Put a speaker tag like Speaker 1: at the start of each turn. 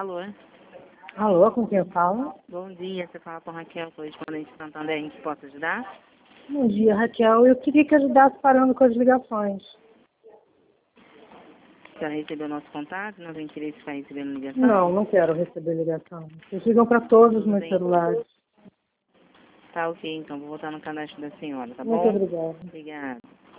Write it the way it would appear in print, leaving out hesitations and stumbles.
Speaker 1: Alô?
Speaker 2: Alô, com quem eu falo?
Speaker 1: Bom dia, você fala com a Raquel, correspondente Santander, em que posso ajudar?
Speaker 2: Bom dia, Raquel. Eu queria que ajudasse parando com as ligações.
Speaker 1: Já recebeu nosso contato? Não tem interesse em ficar recebendo ligação?
Speaker 2: Não quero receber ligação. Vocês ligam para todos os
Speaker 1: Tudo
Speaker 2: meus
Speaker 1: bem.
Speaker 2: celulares.
Speaker 1: Tá ok, então vou voltar no cadastro da senhora, tá
Speaker 2: Muito
Speaker 1: bom?
Speaker 2: obrigada.
Speaker 1: Obrigada.